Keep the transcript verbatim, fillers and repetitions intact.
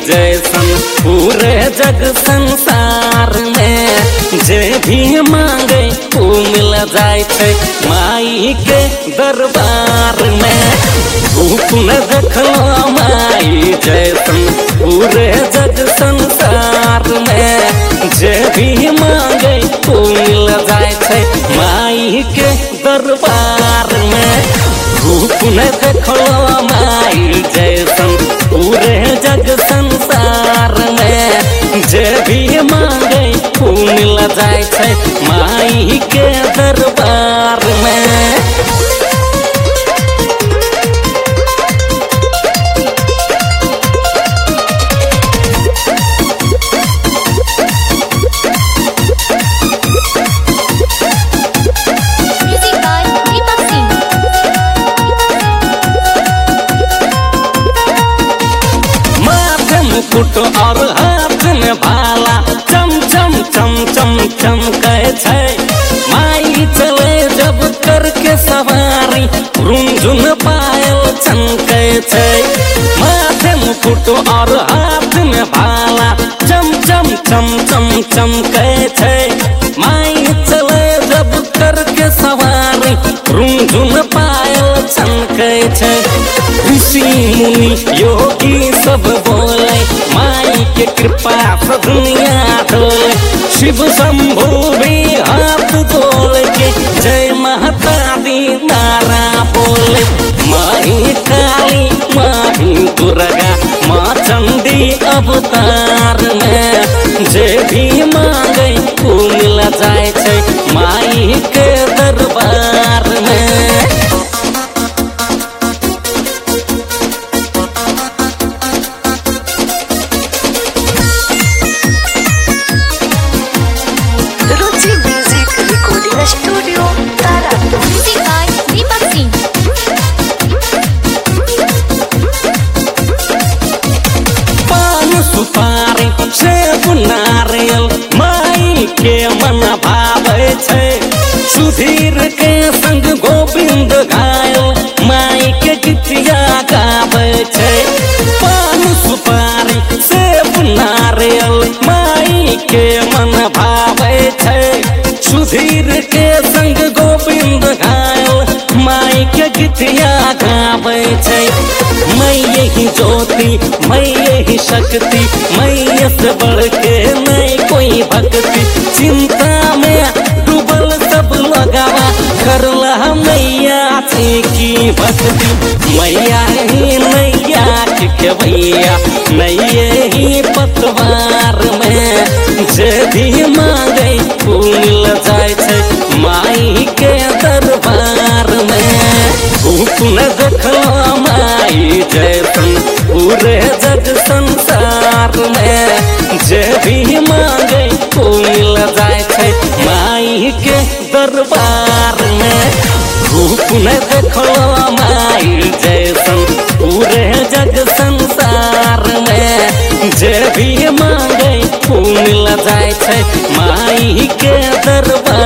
जैसन पूरे जग संसार में जे भी मांगे वो मिल जाए छे माई के दरबार में। रूप न देखलो माई जैसन पूरे जग संसार में जे भी मांगे वो मिल जाए छे माई के दरबार में। रूप न देखलो माई जैसन पूरे जग संसार में जे भी मांगे वो मिल जाए छे माई के दरबार में। मुकुट और हाथ में भाला चम चम चम चम चमके छे माई चले जब करके सवारी रुंझुन पायल चमके छे। माथे मुकुट और हाथ में भाला चम चम चम चम चमके छे माई चले जब करके सवारी रुंझुन पायल चमके छे। ऋषि मुनि योगी सब बोले माई के कृपा से दुनिया डोले। शिव शंभु भी हाथ जोड़ के जय माता दी नारा बोले। माई काली माई दुर्गा माँ चंडी अवतार में जे भी मांगे वो मिल जाए छे माई के दरबार में। स्टूडियो तारापुर दीपक सिंह। पान सुपारी सेब नारियल माई के मन भावे छे। सुधीर के संग गोविंद घायल माई के गीतिया गावे छे। पान सुपारी सेब नारियल माई के मन भावे छे। सुधीर के संग गोविंद घायल माई के गीतिया गावे छे। मैं यही ज्योति मैं यही शक्ति मैं से बढ़ के नहीं कोई भक्ति। चिंता में डूबल सब लगावा करला मैया की भक्ति। मैया ही नैया के भैया नैये ही पतवार में जे भी मांगे वो मिल जाए छे माई के दरबार में। रूप न देखलो माई जैसन पूरे जग संसार में जे भी मांगे वो मिल जाए छे माई के दरबार में। रूप न देखलो माई जैसन पूरे जग संसार में जे भी मांगे वो मिल जाए छे माई के दरबार।